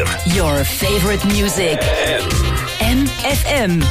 uur. Your favorite music. MFM.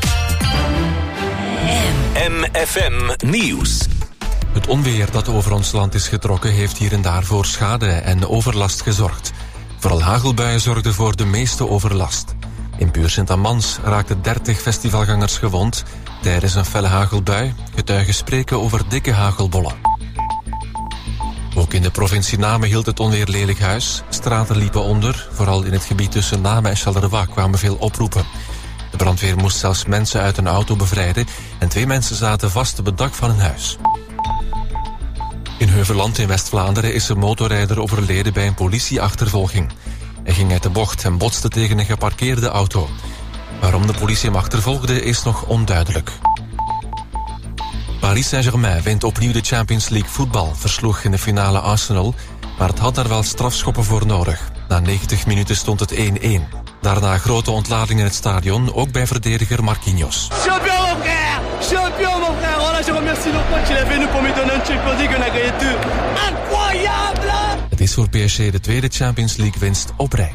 MFM Nieuws. Het onweer dat over ons land is getrokken heeft hier en daar voor schade en overlast gezorgd. Vooral hagelbuien zorgden voor de meeste overlast. In Puur Sint-Amans raakten 30 festivalgangers gewond tijdens een felle hagelbui. Getuigen spreken over dikke hagelbollen. Ook in de provincie Namen hield het onweer lelijk huis. Straten liepen onder. Vooral in het gebied tussen Namen en Charleroi kwamen veel oproepen. De brandweer moest zelfs mensen uit een auto bevrijden en 2 mensen zaten vast op het dak van een huis. In Heuveland in West-Vlaanderen is een motorrijder overleden bij een politieachtervolging. Hij ging uit de bocht en botste tegen een geparkeerde auto. Waarom de politie hem achtervolgde is nog onduidelijk. Paris Saint-Germain wint opnieuw de Champions League voetbal, versloeg in de finale Arsenal, maar het had daar wel strafschoppen voor nodig. Na 90 minuten stond het 1-1. Daarna grote ontlading in het stadion, ook bij verdediger Marquinhos. Champion mon frère! Champion mon frère! Oh là, je remercie nos potes, il est venu pour me donner une Champions League, on a gagné tout. Incroyable! Het is voor PSG de tweede Champions League winst op rij.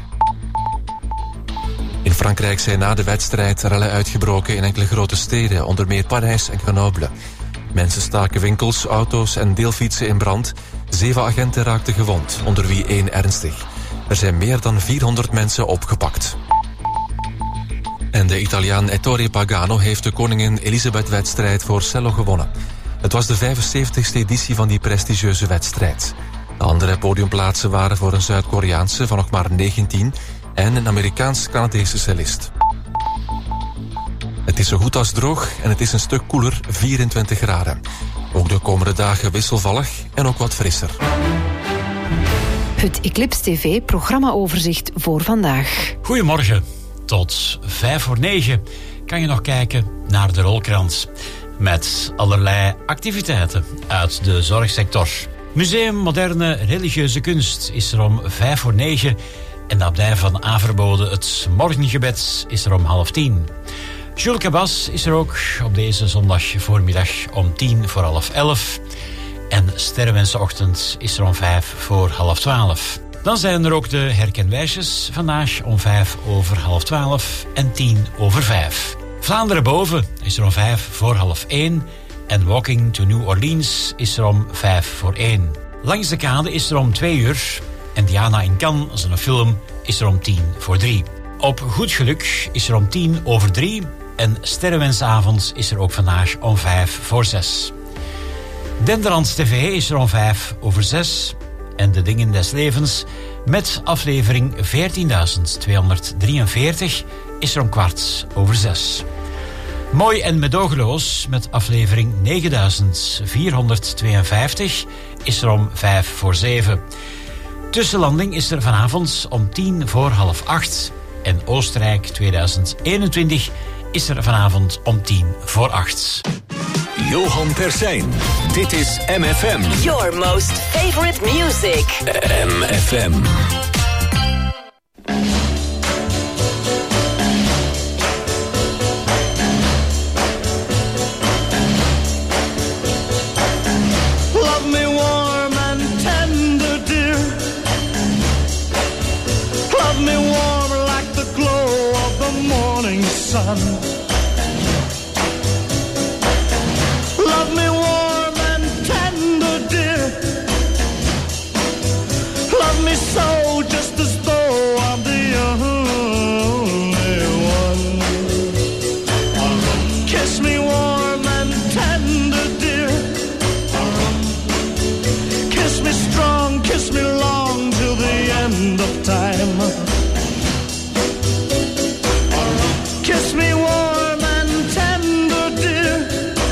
In Frankrijk zijn na de wedstrijd rellen uitgebroken in enkele grote steden, onder meer Parijs en Grenoble. Mensen staken winkels, auto's en deelfietsen in brand. 7 agenten raakten gewond, onder wie 1 ernstig. Er zijn meer dan 400 mensen opgepakt. En de Italiaan Ettore Pagano heeft de Koningin Elisabeth-wedstrijd voor cello gewonnen. Het was de 75ste editie van die prestigieuze wedstrijd. De andere podiumplaatsen waren voor een Zuid-Koreaanse van nog maar 19... en een Amerikaans-Canadese cellist. Het is zo goed als droog en het is een stuk koeler, 24 graden. Ook de komende dagen wisselvallig en ook wat frisser. Het Eclipse TV programmaoverzicht voor vandaag. Goedemorgen. Tot 8:55 kan je nog kijken naar de rolkrans. Met allerlei activiteiten uit de zorgsector. Museum Moderne Religieuze Kunst is er om 9:05. En de abdij van Averbode, het morgengebed, is er om 9:30. Jules Cabas is er ook op deze zondag voormiddag om 11:10. En Sterrenwensenochtend is er om 11:05. Dan zijn er ook de herkenwijsjes vandaag om 11:05 en 10:05. Vlaanderen boven is er om 1:05. En Walking to New Orleans is er om 1:05. Langs de kade is er om 2:00. En Diana in Cannes, zijn film, is er om 2:50. Op Goed Geluk is er om 3:10. En Sterrenwensavond is er ook vandaag om 5:06. Denderlands TV is er om 5:06. En De Dingen des Levens met aflevering 14.243 is er om 6:15. Mooi en medogeloos met aflevering 9.452 is er om 7:05. Tussenlanding is er vanavond om 7:50. En Oostenrijk 2021 is er vanavond om 7:50. Johan Persijn. Dit is MFM. Your most favorite music. MFM. Love me warm and tender, dear. Love me warm like the glow of the morning sun. Love me warm and tender, dear. Love me so, just as though I'm the only one. Kiss me warm and tender, dear. Kiss me strong, kiss me long till the end of time. Kiss me warm and tender, dear.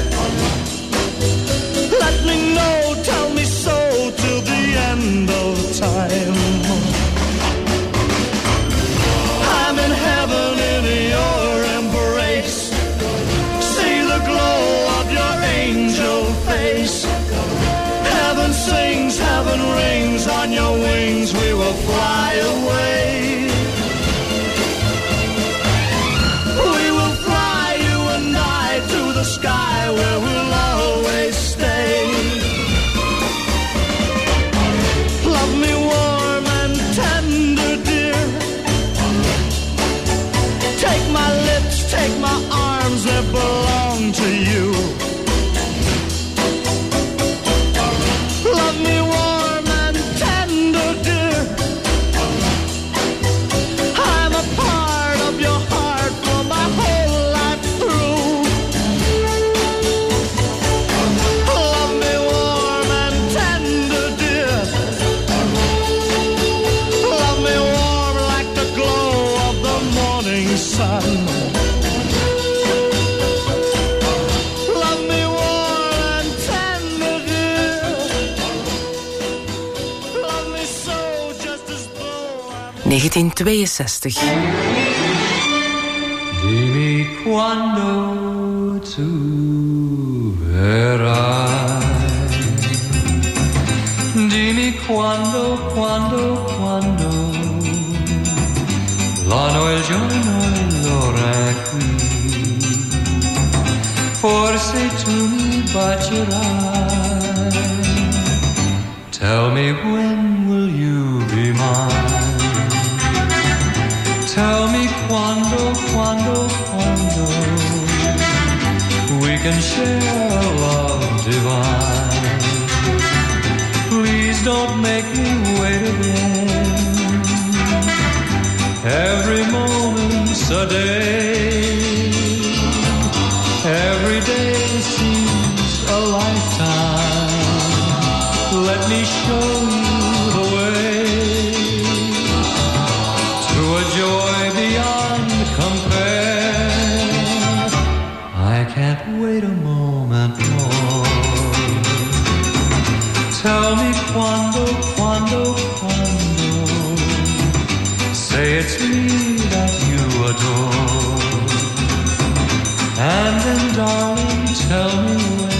Let me know, tell me so till the end of time. I'm in heaven in your embrace. See the glow of your angel face. Heaven sings, heaven rings, on your wings we will fly away. We will fly, you and I, to the sky where we'll always stay. Love me warm and tender, dear. 1962. Dimmi quando tu verrai, dimmi quando l'anno, il giorno e l'ora è qui, forse tu mi bacerai. Tell me when will you be mine? Tell me quando we can share a love divine. Please don't make me wait again. Every moment's a day. Every day seems a lifetime. Let me show you the way to a joy beyond compare. I can't wait a moment more. Tell me quando, say it's me that you adore. And then darling, tell me when.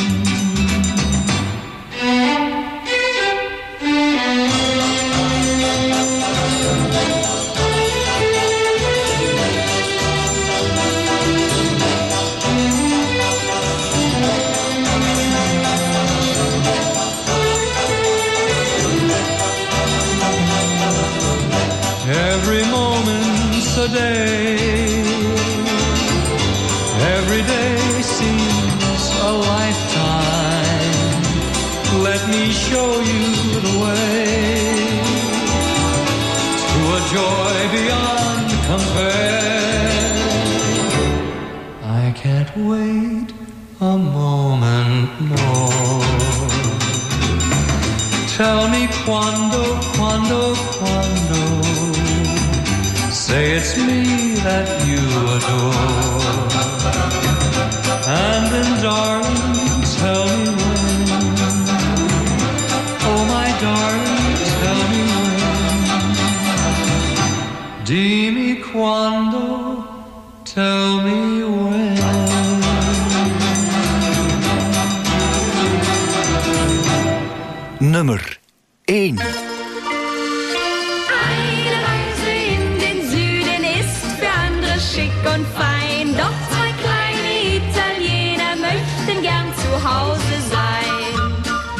Every moment's a day. Every day seems a lifetime. Let me show you the way to a joy beyond compare. I can't wait a moment more. Tell me quando, say it's me that you adore. And then darling, tell me when. Oh my darling, tell me when. Dimmi quando, tell me when. Nummer 1. Schick und fein, doch zwei kleine Italiener möchten gern zu Hause sein.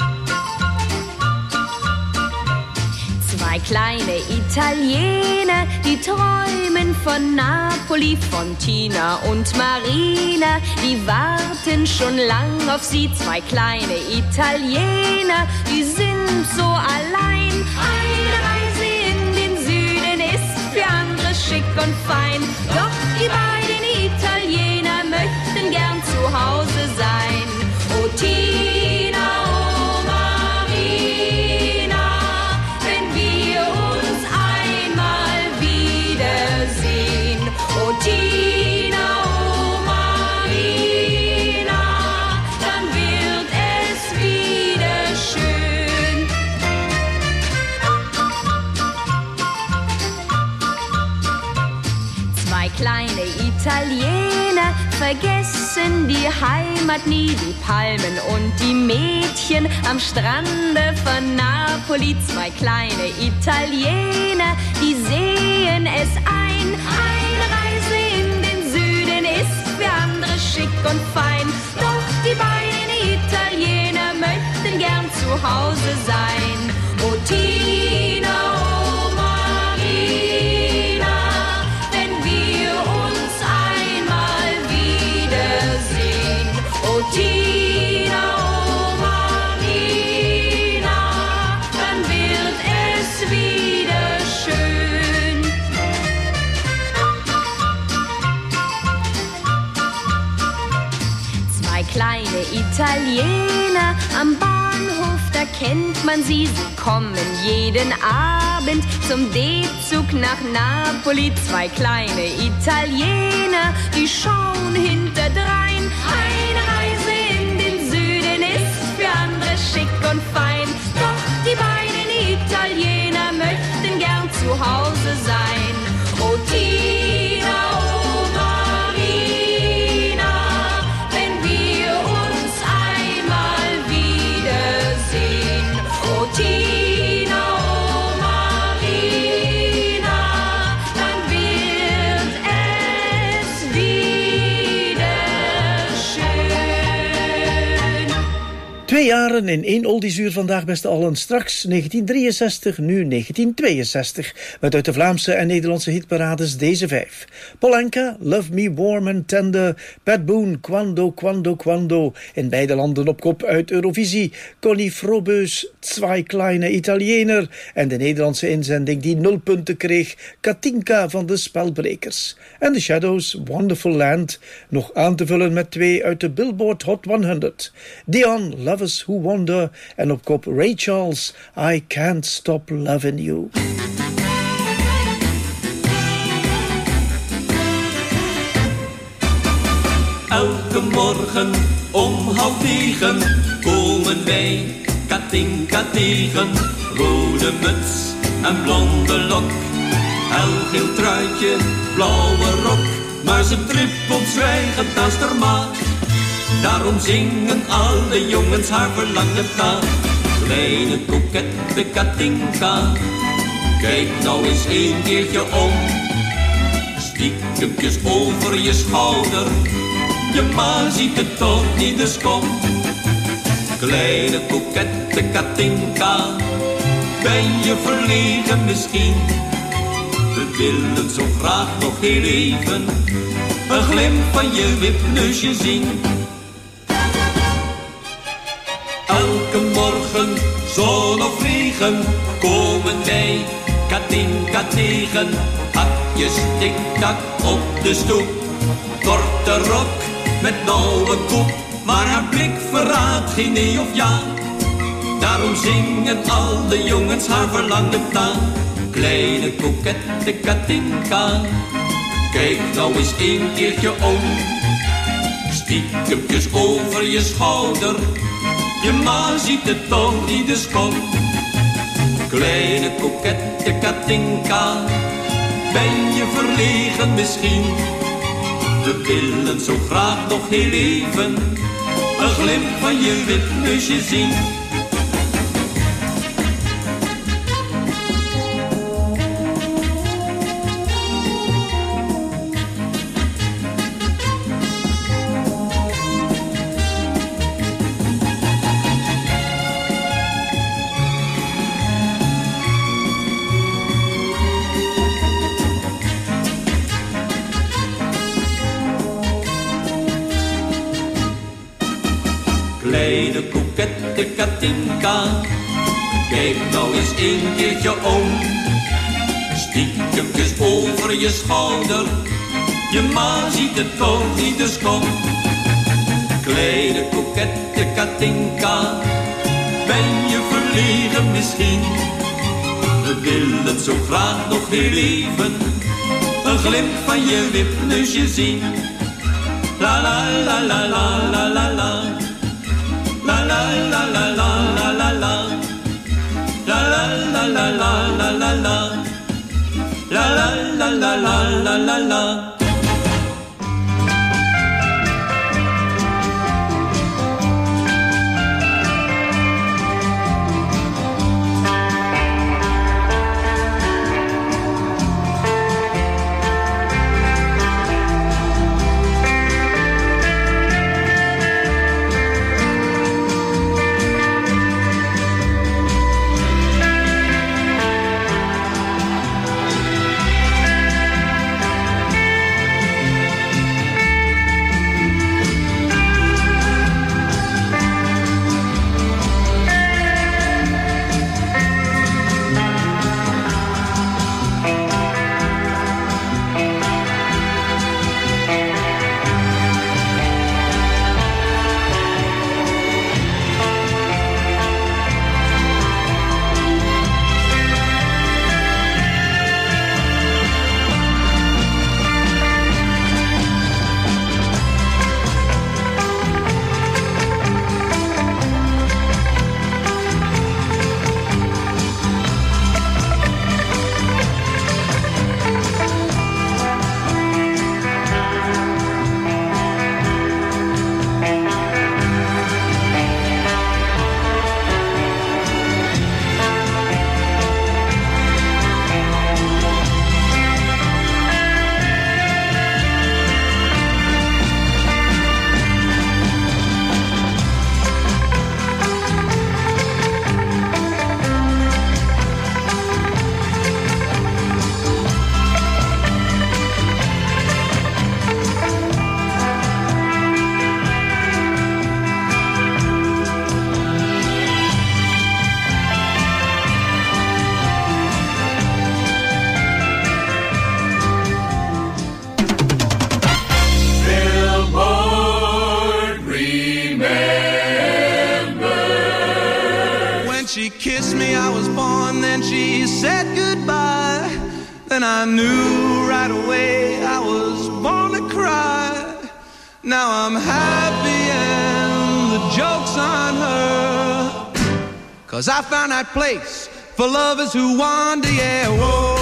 Zwei kleine Italiener, die träumen von Napoli, von Tina und Marina, die warten schon lang auf sie. Zwei kleine Italiener, die sind so allein. Eine Reise in den Süden ist für andere schick und fein, doch die beiden Italiener möchten gern zu Hause sein. Oh Tina, oh Marina, wenn wir uns einmal wiedersehen. Oh Tina, oh Marina, dann wird es wieder schön. Zwei kleine Italiener vergessen die Heimat nie, die Palmen und die Mädchen am Strande von Napoli. Zwei kleine Italiener, die sehen es ein. Eine Reise in den Süden ist für andere schick und fein, doch die beiden Italiener möchten gern zu Hause sein. Oh Tina, oh Marina, wenn wir uns einmal wiedersehen. Oh Tina, oh Marina, dann wird es wieder schön. Zwei kleine Italiener am Bahnhof, da kennt man sie, sie kommen jeden Abend zum D-Zug nach Napoli. Zwei kleine Italiener, die schauen hinterdrein. Eine Reise in den Süden ist für andere schick und fein, doch die beiden Italiener möchten gern zu Hause jaren in 1 oldiesuur vandaag, beste allen. Straks 1963, nu 1962. Met uit de Vlaamse en Nederlandse hitparades deze 5. Polanka, Love Me Warm and Tender. Pat Boone, Quando, Quando, Quando. In beide landen op kop uit Eurovisie. Connie Frobeus, Zwei kleine Italiener. En de Nederlandse inzending die 0 punten kreeg. Katinka van de Spelbrekers. En The Shadows, Wonderful Land. Nog aan te vullen met 2 uit de Billboard Hot 100. Dion, Lovers Who Wander. En op kop Ray Charles, I Can't Stop Loving You. Elke morgen om 8:30 komen wij Katinka tegen. Rode muts en blonde lok, helgeel truitje, blauwe rok. Maar ze trippelt zwijgend naast haar maag. Daarom zingen alle jongens haar verlangend na. Kleine kokette Katinka, kijk nou eens een keertje om. Stiekempjes over je schouder, je ma ziet het toch niet, dus kom. Kleine kokette Katinka, ben je verlegen misschien? We willen zo graag nog heel even een glimp van je wipneusje zien. Elke morgen, zon of regen, komen wij Katinka tegen. Hakjes tik-tak op de stoep, korte rok met nauwe kop. Maar haar blik verraadt geen nee of ja. Daarom zingen alle jongens haar verlangend na. Kleine kokette Katinka, kijk nou eens een keertje om. Stiekempjes over je schouder, je ma ziet het toch niet, dus kom. Kleine kokette Katinka, ben je verlegen misschien? We willen zo graag nog heel even een glimp van je wipneusje zien. Kleine kokette Katinka, kijk nou eens een keertje om. Stiekempjes over je schouder, je ma ziet het toch niet, dus kom. Kleine kokette Katinka, ben je verlegen misschien? We willen zo graag nog heel even een glimp van je wipneusje zien. La la la la la la la la. La la la la la la la la. La la la la la la la la. La la la la la la la la. kissed me, I was born. Then she said goodbye. Then I knew right away I was born to cry. Now I'm happy and the joke's on her. 'Cause I found that place for lovers who wander, yeah, whoa.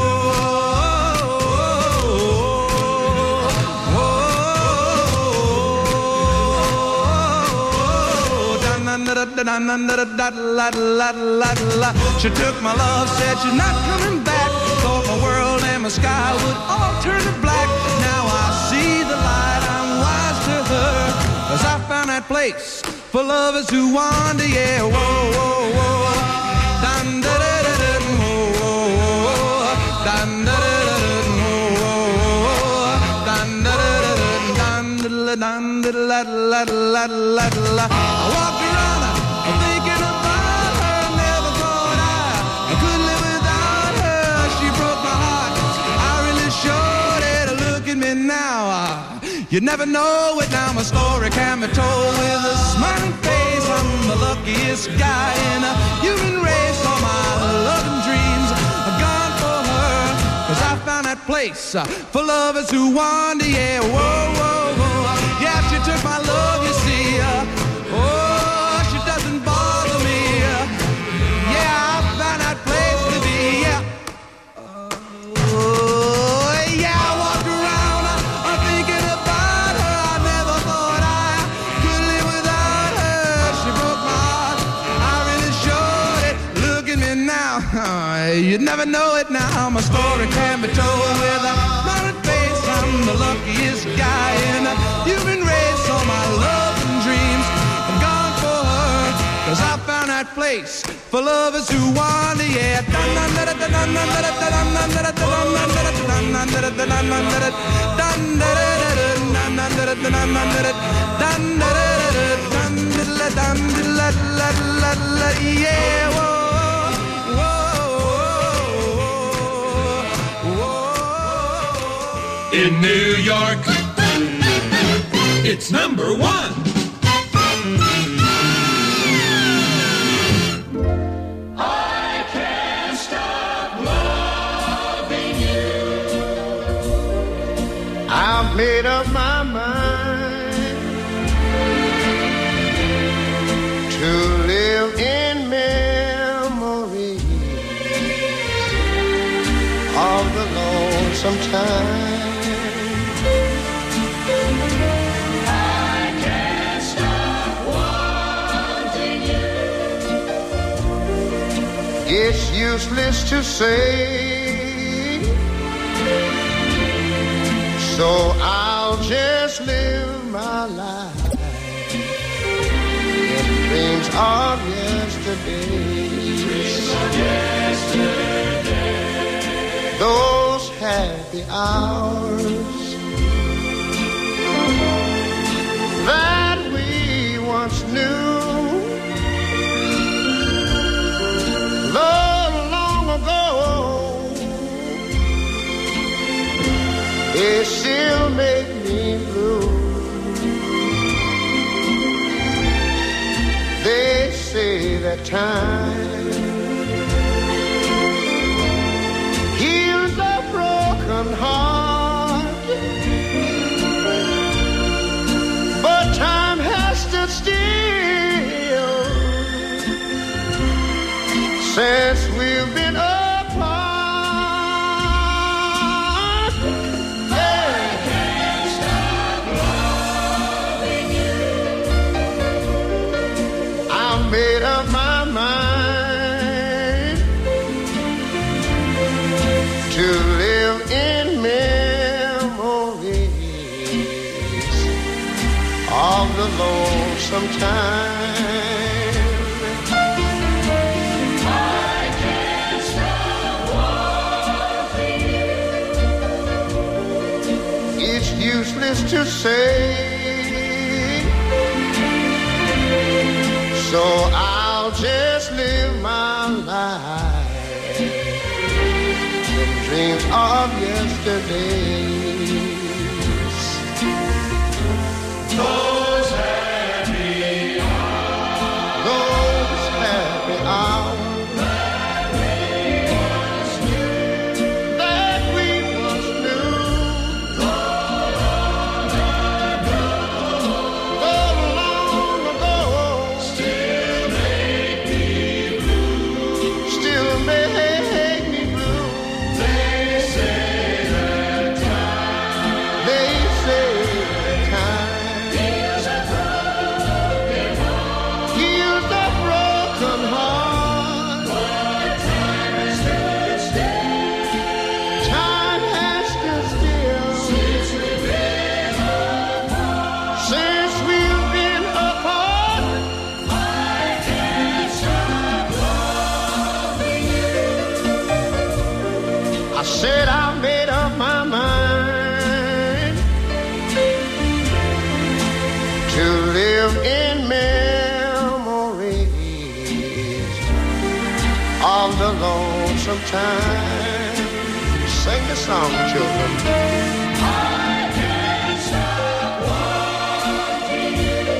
She took my love, said she's not coming back. Thought my world and my sky would all turn to black. Now I see the light, I'm wise to her. 'Cause I found that place for lovers who wander, yeah, whoa, whoa, whoa. Dun da da da da, whoa, whoa, dun da da da da, whoa, dun da da da da, dun da da da da da. I walked around thinking about her, never thought I could live without her. She broke my heart, I really showed it. Look at me now, you never know it. Now my story can be told with a smiling face. I'm the luckiest guy in a human race. All my love and dreams are gone for her. 'Cause I found that place for lovers who wander, yeah, whoa, whoa, whoa. Yeah, she took my love, you see, oh, she doesn't bother me. Yeah, I found that place to be, yeah. Oh, yeah, I walked around, I'm thinking about her. I never thought I could live without her. She broke my heart, I really showed it. Look at me now, you'd never know it now. My story can be told with a smiling face. I'm the luckiest guy in a human race. All my love and dreams have gone for her. 'Cause I found that place for lovers who wander, yeah. Yeah, whoa, in New York, it's number one. I can't stop loving you. I've made up my mind to live in memories of the lonesome time. It's useless to say, so I'll just live my life in dreams of yesterday. Those happy hours that we once knew, long ago, they still make me blue. They say that time heals a broken heart, but time has stood still since we've been apart. Yeah. I can't stop loving you. I made up my mind to live in memories of the lonesome time. Useless to say, so I'll just live my life in dreams of yesterdays. Those happy hours, those happy hours. of the lonesome time. Sing the song, children. I can't stop wanting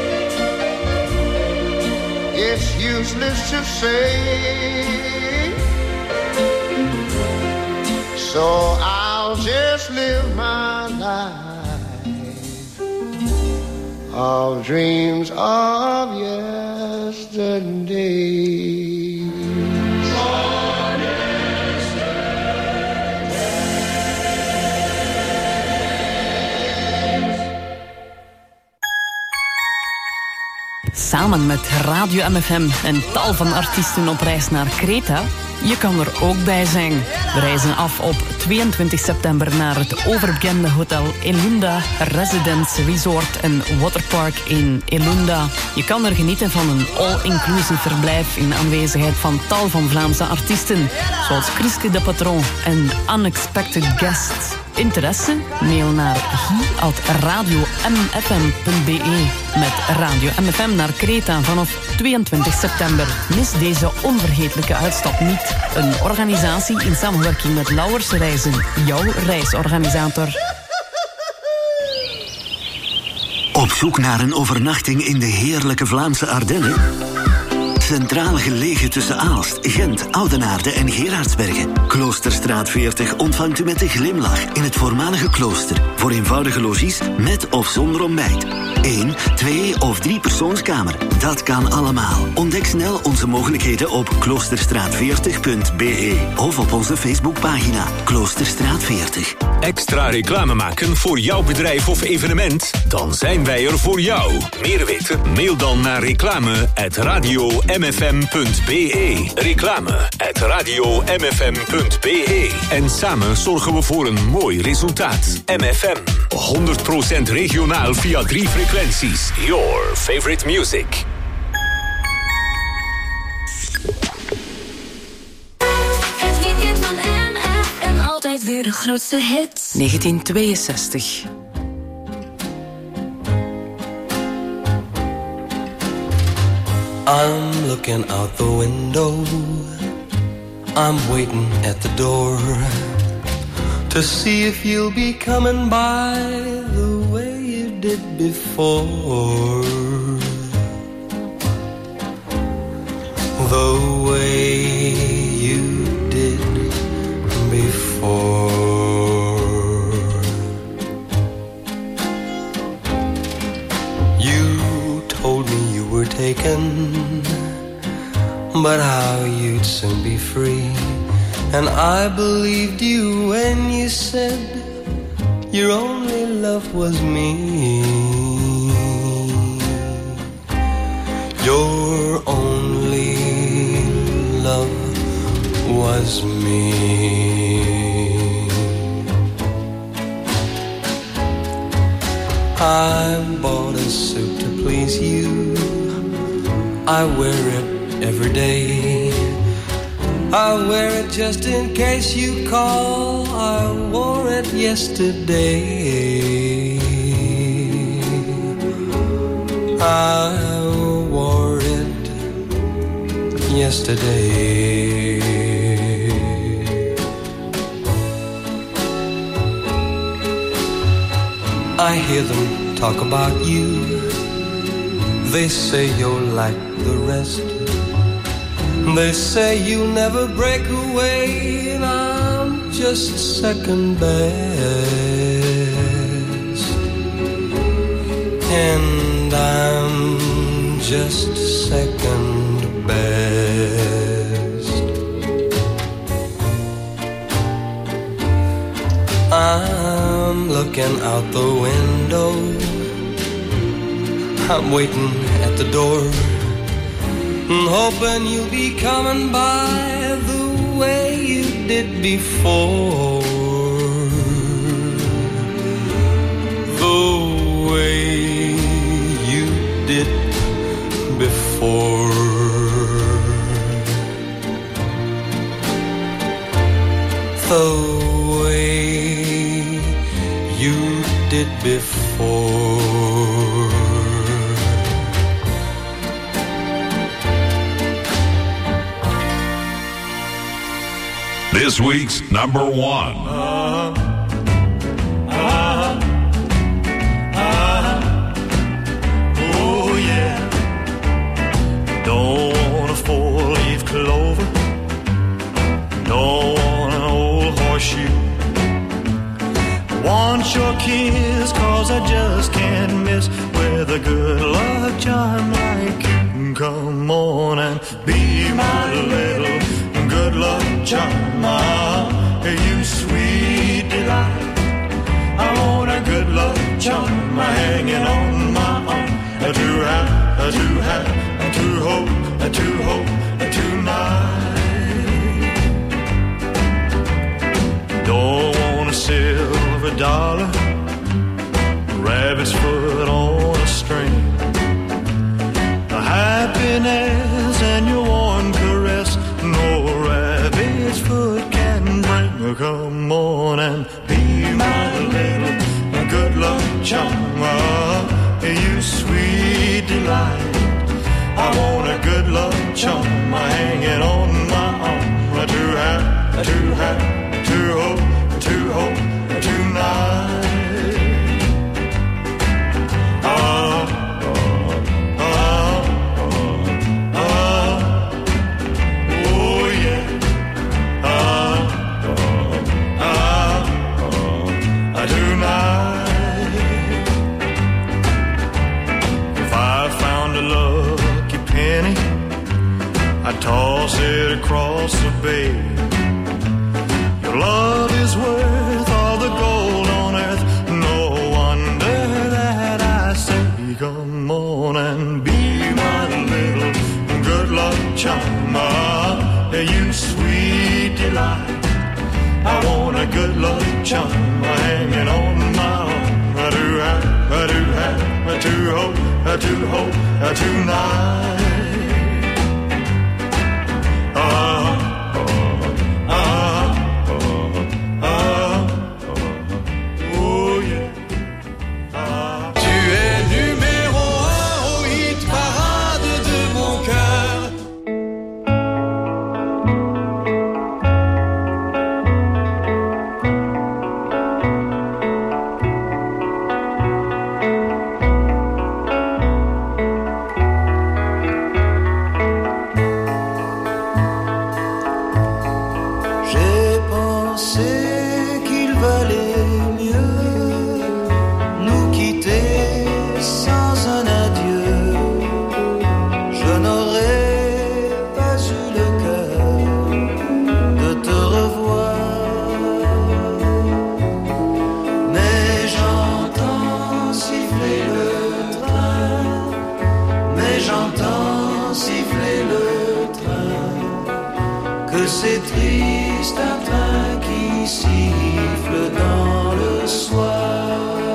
you. It's useless to say, so I'll just live my life of dreams of yesterday. Samen met Radio MFM en tal van artiesten op reis naar Kreta. Je kan er ook bij zijn. We reizen af op 22 september naar het overbekende hotel Elunda Residence Resort en Waterpark in Elunda. Je kan er genieten van een all-inclusive verblijf in aanwezigheid van tal van Vlaamse artiesten, zoals Chriske de Patron en Unexpected Guests. Interesse? Mail naar hi@radiomfm.be. Met Radio MFM naar Kreta vanaf 22 september. Mis deze onvergetelijke uitstap niet. Een organisatie in samenwerking met Lauwers Reizen, jouw reisorganisator. Op zoek naar een overnachting in de heerlijke Vlaamse Ardennen? Centraal gelegen tussen Aalst, Gent, Oudenaarde en Gerardsbergen. Kloosterstraat 40 ontvangt u met een glimlach in het voormalige klooster. Voor eenvoudige logies met of zonder ontbijt. 1, 2 of 3 persoonskamer. Dat kan allemaal. Ontdek snel onze mogelijkheden op kloosterstraat40.be of op onze Facebookpagina Kloosterstraat 40. Extra reclame maken voor jouw bedrijf of evenement? Dan zijn wij er voor jou. Meer weten? Mail dan naar reclame@radiomfm.be. Reclame@radiomfm.be. En samen zorgen we voor een mooi resultaat. MFM. 100% regionaal via 3 frequenties. Your favorite music. Het weekend van MFM, altijd weer de grootste hits. 1962. I'm looking out the window, I'm waiting at the door to see if you'll be coming by the way you did before. The way you did before. You told me you were taken, but how you'd soon be free. And I believed you when you said your only love was me. Your only love was me. I bought a suit to please you, I wear it every day. I wear it just in case you call. I wore it yesterday. I wore it yesterday. I hear them talk about you. They say you're like the rest. They say you'll never break away, and I'm just second best. And I'm just second best. I'm looking out the window, I'm waiting at the door, hoping you'll be coming by the way you did before. The way you did before. The way you did before. This week's number one. Oh yeah. Don't want a four-leaf clover. Don't want an old horseshoe. Want your kiss, 'cause I just can't miss with a good luck charm like you. Come on and be my little good luck charm, you sweet delight. I want a good luck charm hanging on my arm, to have, to hope tonight. Don't want a silver dollar, rabbit's foot on a string. Happiness and your warm caress, no rabbit's foot can bring. Come on and be my little good luck charm, you sweet delight. I want a good luck charm hanging on my arm, to hope tonight. Toss it across the bay. Your love is worth all the gold on earth. No wonder that I say, come on and be my little good luck charm, you sweet delight. I want a good luck charm hanging on my arm, to hope tonight. C'est triste un train qui siffle dans le soir.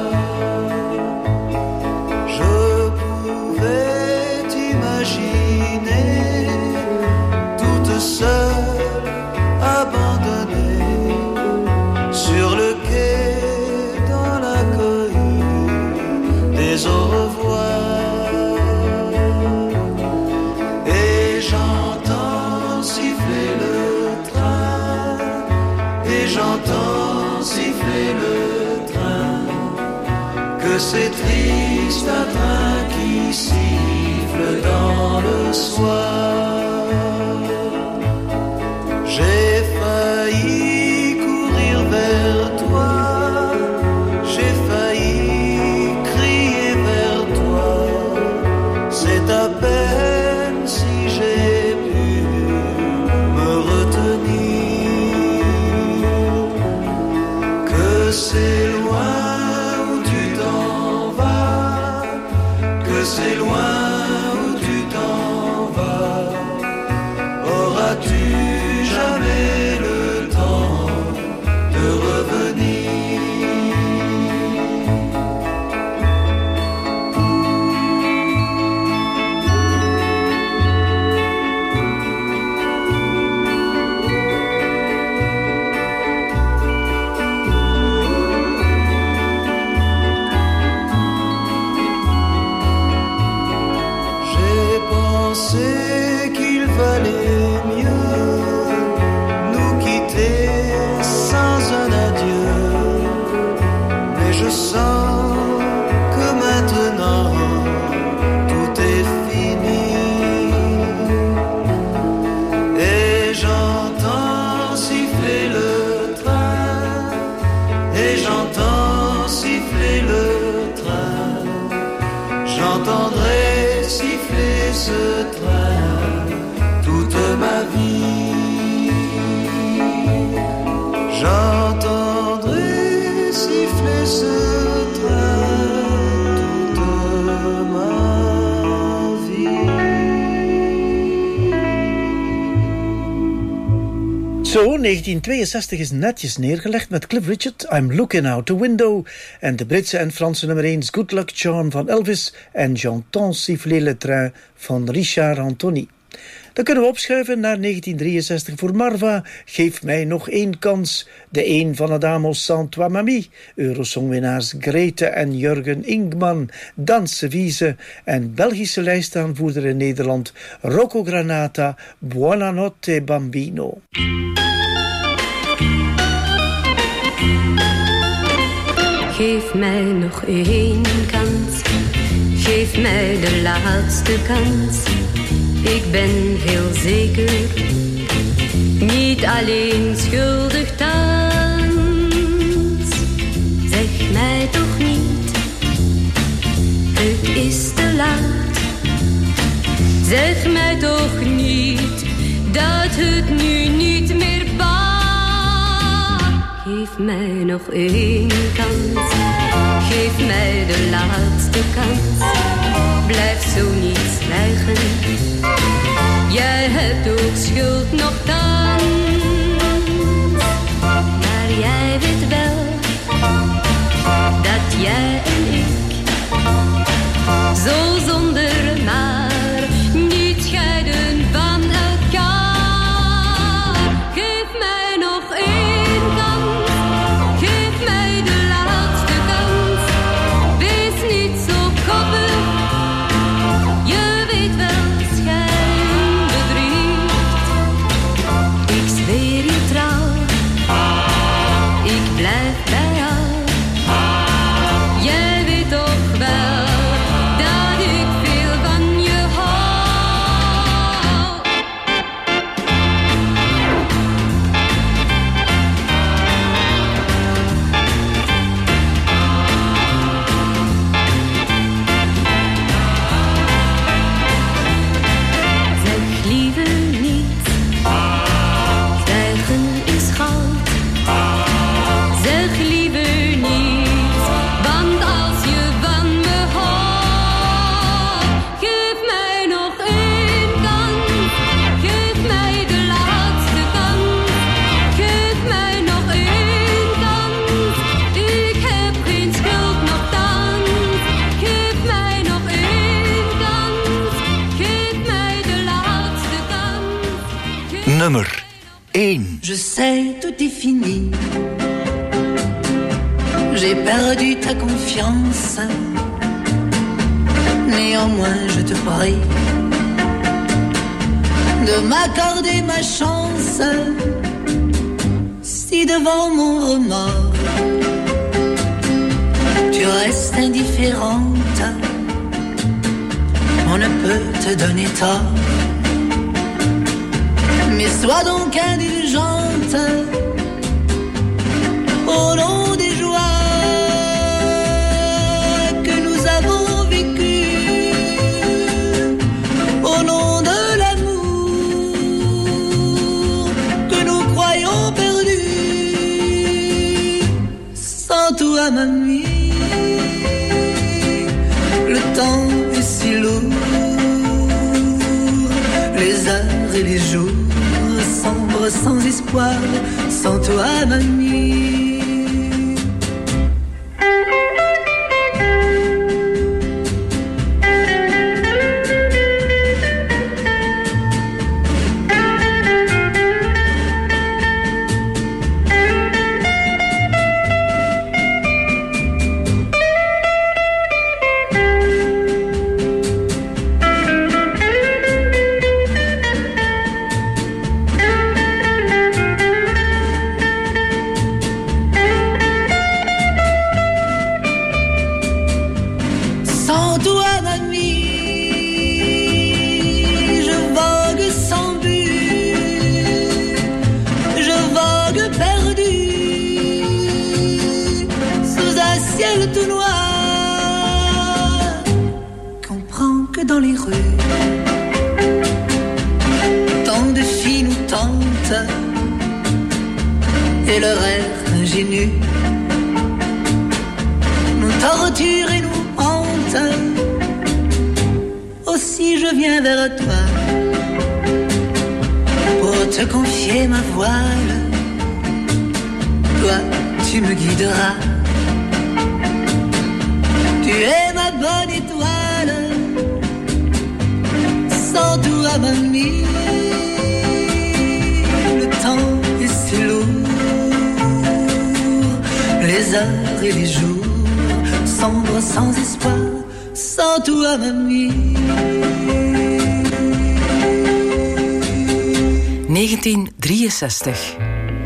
Je pouvais t'imaginer toute seule, abandonnée sur le quai dans la cohue des au revoir. Et j'entends siffler j'entends siffler le train, que c'est triste un train qui siffle dans le soir. J'ai failli courir vers toi, j'ai failli crier vers toi, c'est à peine si j'ai pu me retenir. C'est loin où tu t'en vas, que c'est loin où tu t'en vas. Auras-tu jamais le temps de revenir? Qu'il valait mieux Zo, 1962 is netjes neergelegd met Cliff Richard, I'm Looking Out the Window. En de Britse en Franse nummer 1 Good Luck Charm van Elvis en J'entends siffler le train van Richard Anthony. Dan kunnen we opschuiven naar 1963 voor Marva. Geef mij nog één kans. De een van Adamos Sans Toi Mamie. Eurosongwinnaars Grete en Jurgen Ingman. Dansevise en Belgische lijstaanvoerder in Nederland Rocco Granata. Buonanotte Bambino. Geef mij nog één kans. Geef mij de laatste kans. Ik ben heel zeker niet alleen schuldig thans. Zeg mij toch niet, het is te laat. Zeg mij toch niet, dat het nu niet meer baat. Geef mij nog één kans, geef mij de laatste kans. Blijf zo niet zwijgen. Jij hebt ook schuld nochtans. Maar jij weet wel dat jij en ik zo zonder maar niet scheiden van elkaar. Geef mij nog één kans, geef mij de laatste kans. Wees niet zo koppig. Nummer 1. Je sais, tout est fini. J'ai perdu ta confiance. Néanmoins, je te prie de m'accorder ma chance. Si devant mon remords tu restes indifférente, on ne peut te donner tort. Mais sois donc indulgente au nom des joies que nous avons vécues, au nom de l'amour que nous croyons perdu. Sans toi, mamie, le temps est si lourd, les heures et les jours sombre sans espoir, sans toi, mamie. Et leur air ingénu nous torture et nous hante. Aussi je viens vers toi pour te confier ma voile. Toi, tu me guideras. Tu es ma bonne étoile. Sans toi, mamie, le temps est si lourd. Les heures et les jours sombres sans espoir. Sans toi, mamie. 1963.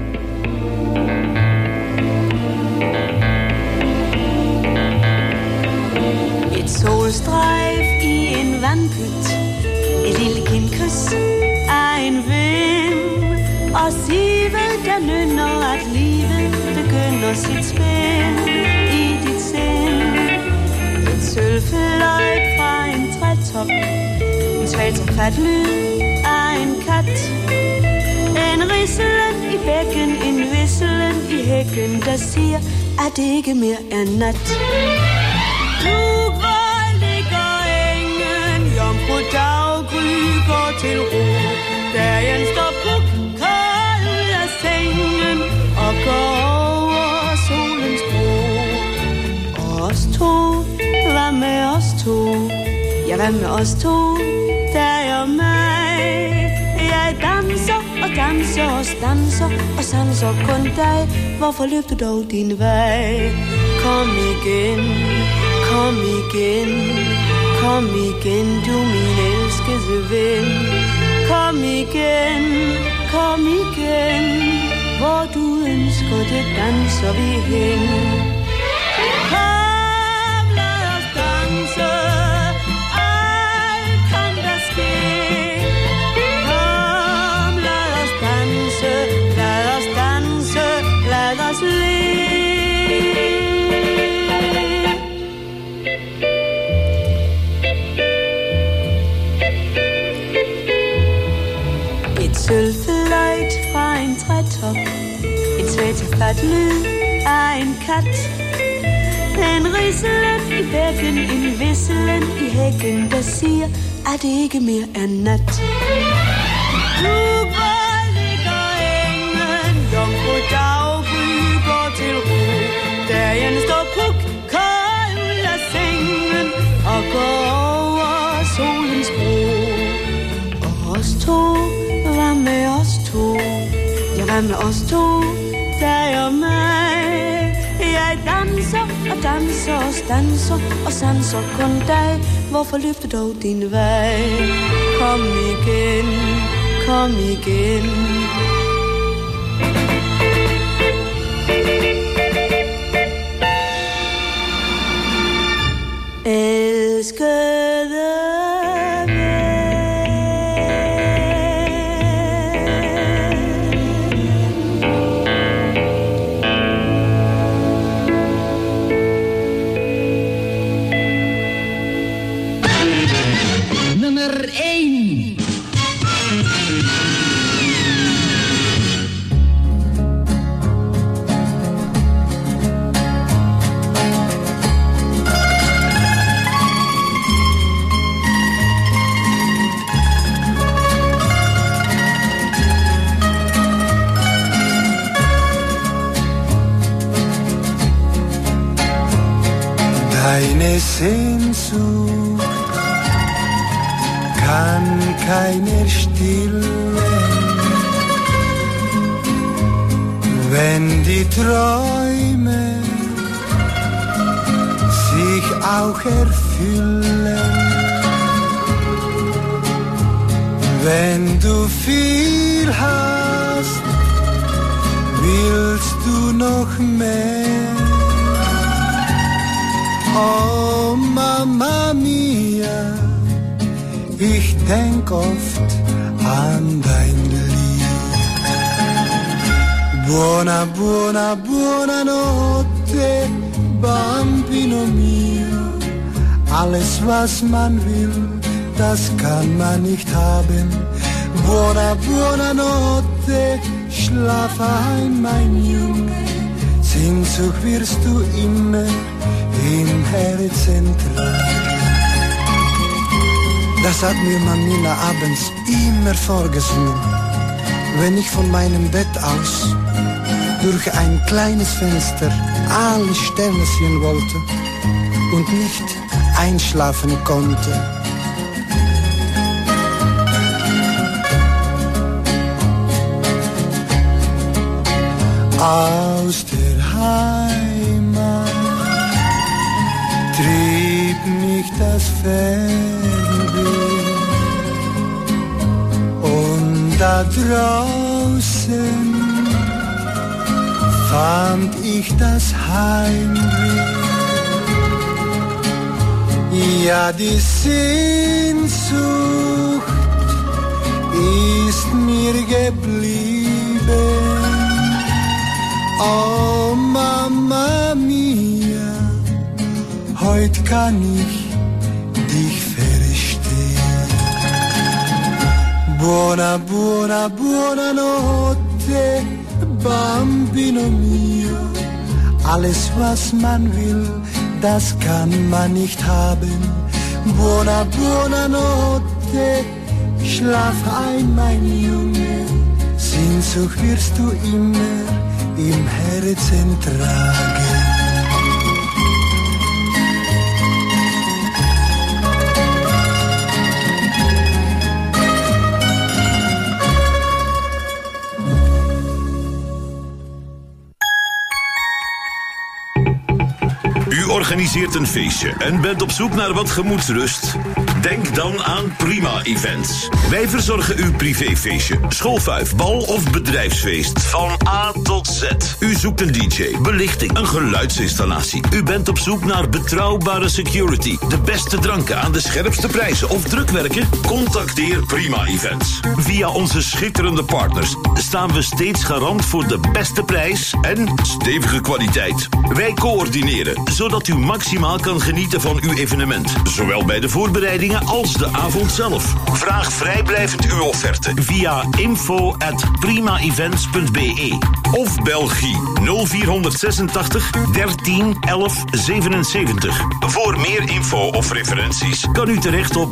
Et solstrejf i en vandpyt. Et lille kindkys af en vind. Og sivet, der nynner, at livet begynder sit spil i dit sind. Et sølvfløjt fra en trætop. En svag fat lyd af en kat. En rislen i bækken, en visselen i hækken, der siger, at det ikke mere er nat. Nu hvor ligger engen, jomfru daggry går til ro. Dagen står puk, kold ud af sengen og går over solens bro. Og os to, hvad med os to? Ja, hvad med os to? Dig og mig. Jeg danser og danser og danser og sanser kun dig. Hvorfor løb du dog din vej? Kom igen, kom igen, kom igen, du min elskede ven. Kom igen, kom igen, hvor du ønsker det danser vi hen. Kom, lad os danse. Sølvfløjt fra en trætop. En svætefat lyd af en kat. En rislen i bækken, en visselen i hækken, der siger, at det ikke mere er nat. Nu hvor ligger engen, jomfru daggry går til ro. Dagen står puk, kold ud af sengen og går over solens bro. Og os to, hvad med os to? Ja, hvad med os to? Dig og mig. Jeg danser og danser og danser og sanser kun dig. Hvorfor løb du dog din vej? Kom igen, kom igen. Elskede Deine Sehnsucht kann keiner stillen, wenn die Träume sich auch erfüllen. Wenn du viel hast, willst du noch mehr. Oh Mama mia, ich denk oft an dein Lied. Buona, buona, buonanotte, bambino mio. Alles was man will, das kann man nicht haben. Buona, buonanotte, schlaf ein mein Junge. Sehnsucht wirst du immer im Herzen tragen. Das hat mir Mamina abends immer vorgesungen. wenn ich von meinem Bett aus durch ein kleines Fenster alle Sterne sehen wollte und nicht einschlafen konnte. Aus der Heimat trieb mich das Fernweh und da draußen fand ich das Heimweh. Ja, die Sehnsucht ist mir geblieben. Oh Mama mia, heut kann ich dich verstehen. Buona, buona, buonanotte, Bambino mio. Alles was man will, das kann man nicht haben. Buona, buonanotte, schlaf ein mein Junge. Sehnsucht wirst du immer im Herzen tragen. U organiseert een feestje en bent op zoek naar wat gemoedsrust? Denk dan aan Prima Events. Wij verzorgen uw privéfeestje, schoolfuif, bal of bedrijfsfeest. Van A tot Z. U zoekt een DJ, belichting, een geluidsinstallatie. U bent op zoek naar betrouwbare security, de beste dranken aan de scherpste prijzen of drukwerken? Contacteer Prima Events. Via onze schitterende partners staan we steeds garant voor de beste prijs en stevige kwaliteit. Wij coördineren, zodat u maximaal kan genieten van uw evenement. Zowel bij de voorbereidingen als de avond zelf. Vraag vrijblijvend uw offerte via info@primaevents.be of Belgie 0486 13 11 77. Voor meer info of referenties kan u terecht op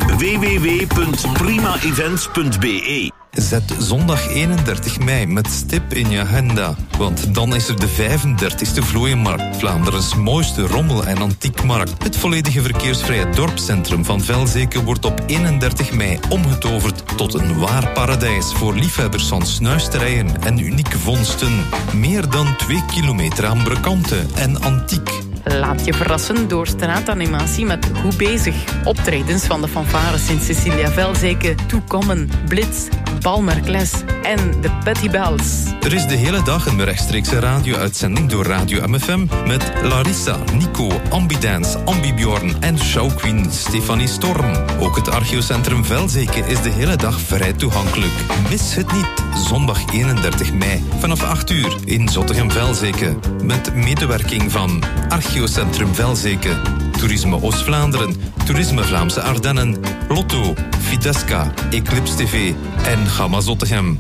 www.primaevents.be. Zet zondag 31 mei met stip in je agenda, want dan is er de 35e Vlooienmarkt, Vlaanderens mooiste rommel- en antiekmarkt. Het volledige verkeersvrije dorpscentrum van Velzeke wordt op 31 mei omgetoverd tot een waar paradijs voor liefhebbers van snuisterijen en unieke vondsten. Meer dan 2 kilometer aan bekante en antiek. Laat je verrassen door straatanimatie met Goed Bezig. Optredens van de fanfare Sint-Cecilia Velzeke, Toekommen, Blitz, Balmerkles en de Petty Bells. Er is de hele dag een rechtstreekse radio-uitzending door Radio MFM met Larissa, Nico, Ambidance, Ambibjorn en showqueen Stefanie Storm. Ook het Archeocentrum Velzeke is de hele dag vrij toegankelijk. Mis het niet, zondag 31 mei vanaf 8 uur in Zottegem-Velzeke met medewerking van Archeocentrum Velzeke, Toerisme Oost-Vlaanderen, Toerisme Vlaamse Ardennen, Lotto, Fidesca, Eclipse TV en Gamma Zottegem.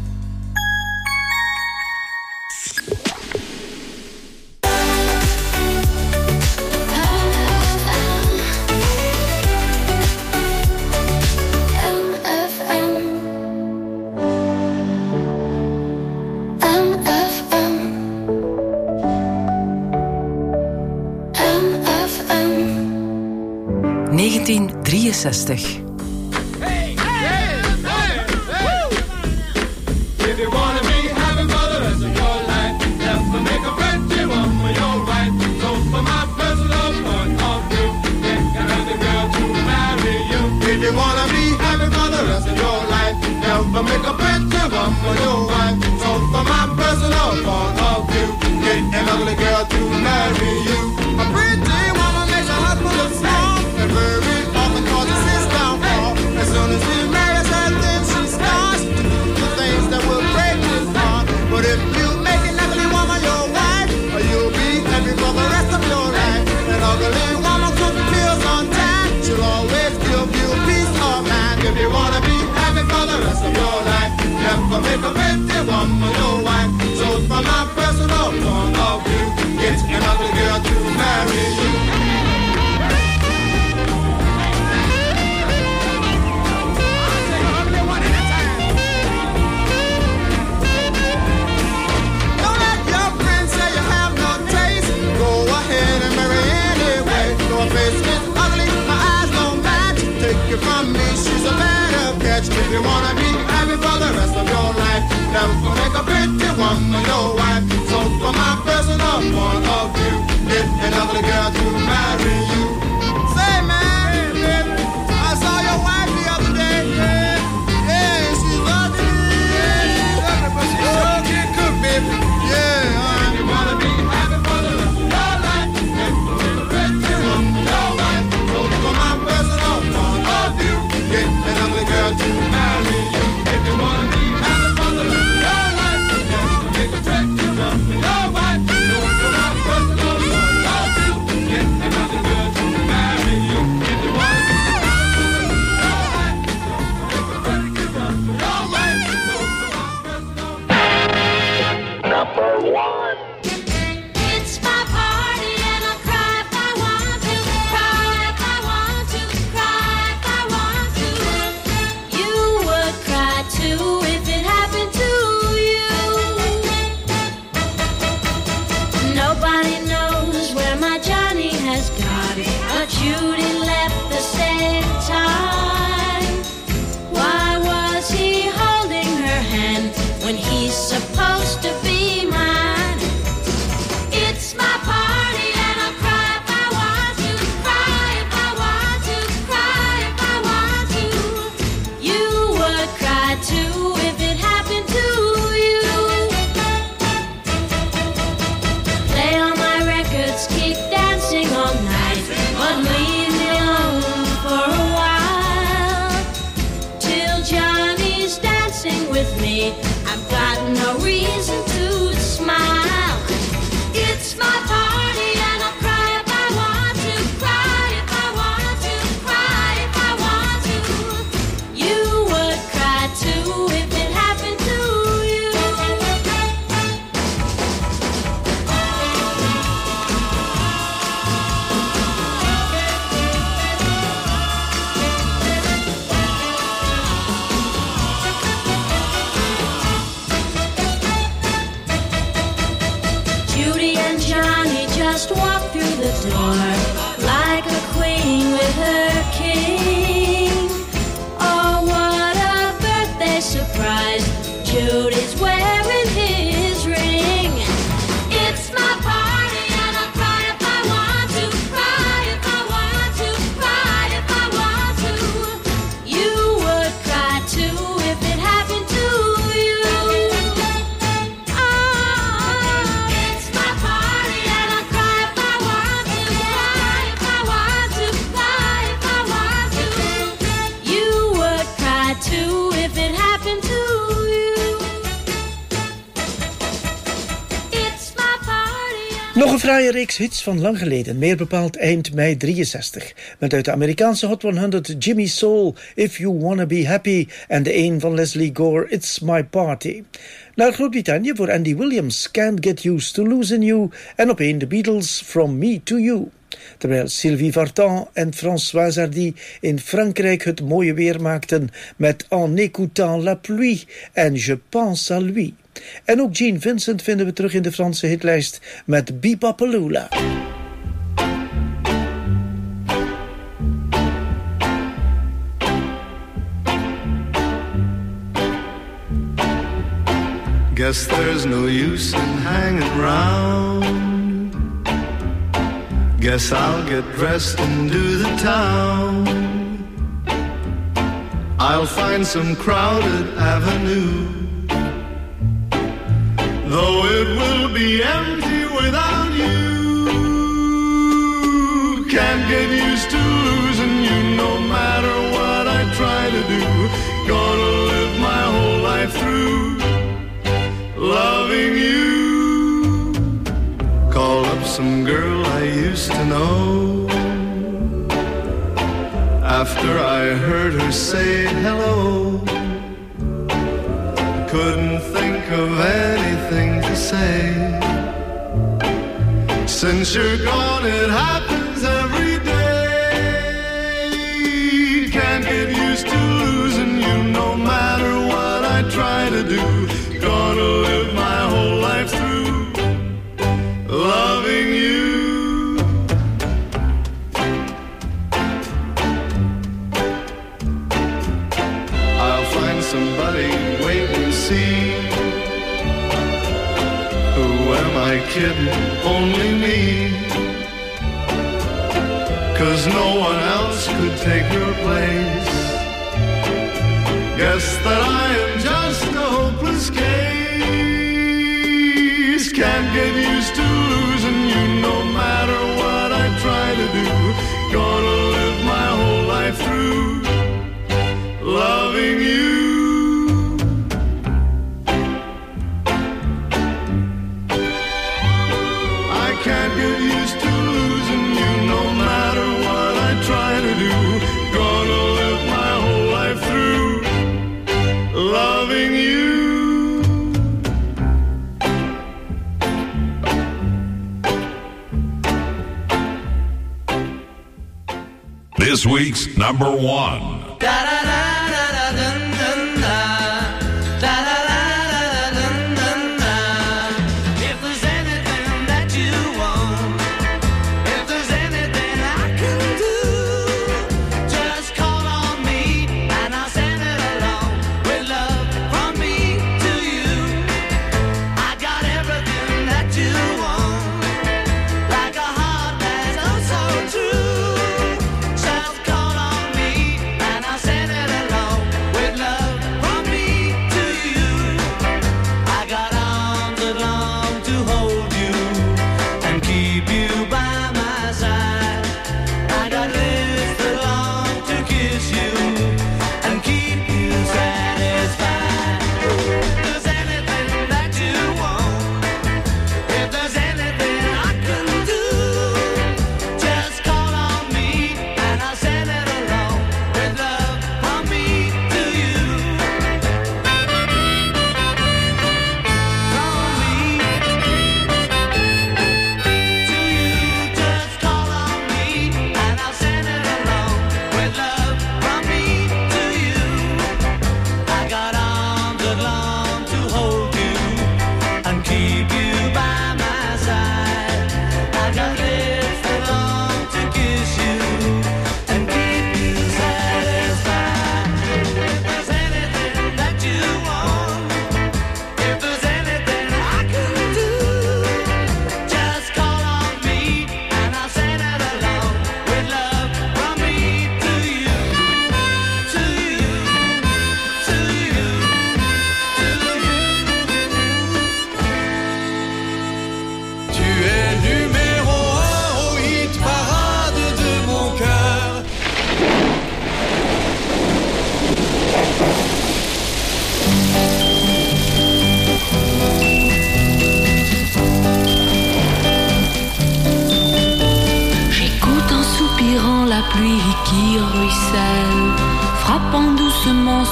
Judy left the same time. Why was he holding her hand when he's supposed to be mine? It's my party and I'll cry if I want to, cry if I want to, cry if I want to. You would cry too if it happened to you. Play all my records, keep dancing all night, but leave me alone for a while. Till Johnny's dancing with me, I've got no reason to smile. It's my party and I'll cry if I want to, cry if I want to, cry if I want to. You would cry too if it happened to you. Judy and Johnny just walked through the door like a queen with her king. Oh, what a birthday surprise! Judy's wearing his ring. It's my party and I'll cry if I want to, cry if I want to, cry if I want to. You would cry too if it happened to you. It's my party and I'll cry if I want to, cry if I want to, cry if I want to. You would cry too if it happened to you. It's my party. Nog een fraaie reeks hits van lang geleden, meer bepaald eind mei 63. Met uit de Amerikaanse Hot 100 Jimmy Soul, If You Wanna Be Happy, en de een van Leslie Gore, It's My Party. Naar Groot-Brittannië voor Andy Williams, Can't Get Used to Losing You, en op één de Beatles, From Me to You. Terwijl Sylvie Vartan en Françoise Hardy in Frankrijk het mooie weer maakten met En écoutant la pluie en Je pense à lui. En ook Gene Vincent vinden we terug in de Franse hitlijst met Bebopalula. Guess there's no use in hanging round. Guess I'll get dressed and do the town. I'll find some crowded avenue, though it will be empty without you. Can't get used to losing you no matter what I try to do. Gonna live my whole life through loving you. Call up some girl I used to know. After I heard her say hello, couldn't think of anything to say. Since you're gone, it happens every day. Can't get used to losing you no matter what I try to do. Gonna live my whole life through loving you. I'll find somebody, wait and see. Who am I kidding? Only me. 'Cause no one else could take your place. Guess that I am just a hopeless case. Can't get used to losing you no matter what I try to do. Gonna live my whole life through loving you. I can't get used to losing you no matter what I try to do. Gonna live my whole life through loving you. This week's number one. If there's anything that you want, if there's anything I can do,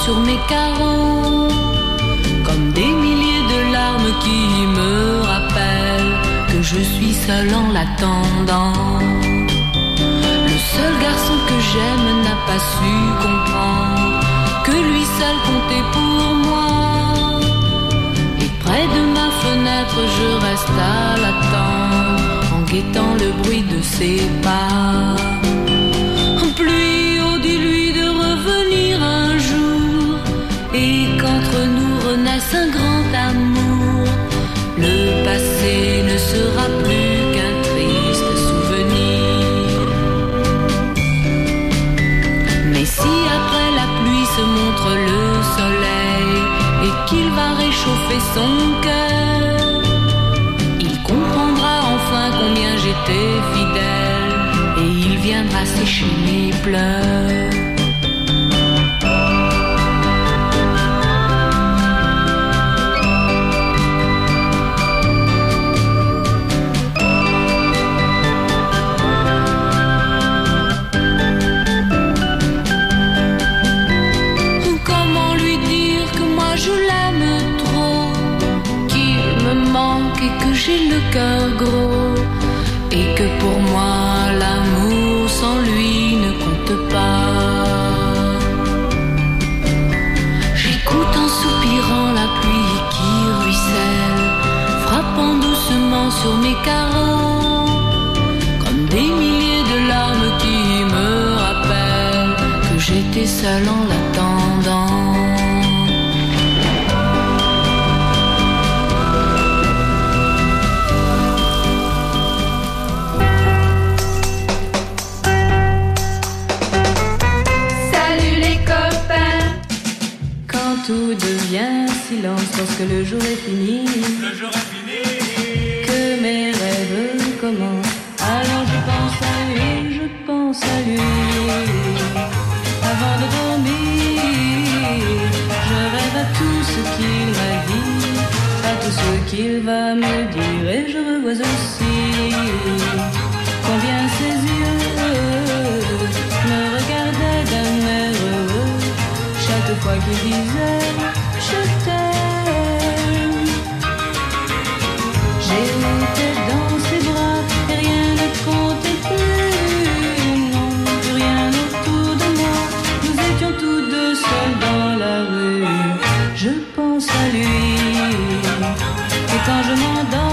sur mes carreaux, comme des milliers de larmes qui me rappellent que je suis seule en l'attendant. Le seul garçon que j'aime n'a pas su comprendre que lui seul comptait pour moi. Et près de ma fenêtre je reste à l'attendre, en guettant le bruit de ses pas. Pluie, oh dis-lui de revenir un jour, et qu'entre nous renaisse un grand amour. Le passé ne sera plus qu'un triste souvenir. Mais si après la pluie se montre le soleil, et qu'il va réchauffer son cœur, il comprendra enfin combien j'étais fidèle, et il viendra sécher mes pleurs. Comment lui dire que moi je l'aime trop, qu'il me manque et que j'ai le cœur gros, et que pour moi l'amour sans lui ne compte pas. J'écoute en soupirant la pluie qui ruisselle, frappant doucement sur mes carreaux, comme des milliers de larmes qui me rappellent que j'étais seule en l'attendant. Tout devient silence lorsque le jour est fini. Le jour est fini. Que mes rêves commencent. Alors je pense à lui, je pense à lui. Avant de dormir, je rêve à tout ce qu'il m'a dit, à tout ce qu'il va me dire. Et je revois aussi combien ses yeux me regardaient d'un air heureux chaque fois qu'il disait je t'aime. J'étais dans ses bras et rien ne comptait plus, non, plus rien autour de moi. Nous étions tous deux seuls dans la rue. Je pense à lui, et quand je m'endors